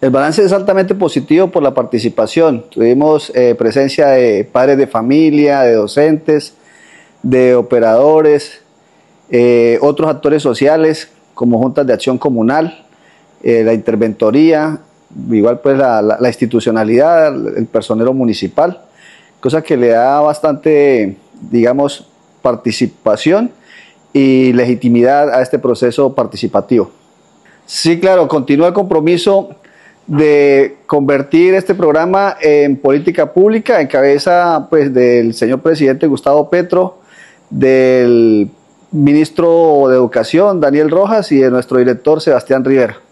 El balance es altamente positivo por la participación. Tuvimos presencia de padres de familia, de docentes, de operadores, otros actores sociales como juntas de acción comunal, la interventoría, igual pues la institucionalidad, el personero municipal, cosa que le da bastante, digamos, participación y legitimidad a este proceso participativo. Sí, claro, continúa el compromiso de convertir este programa en política pública en cabeza pues del señor presidente Gustavo Petro, del ministro de Educación Daniel Rojas y de nuestro director Sebastián Rivera.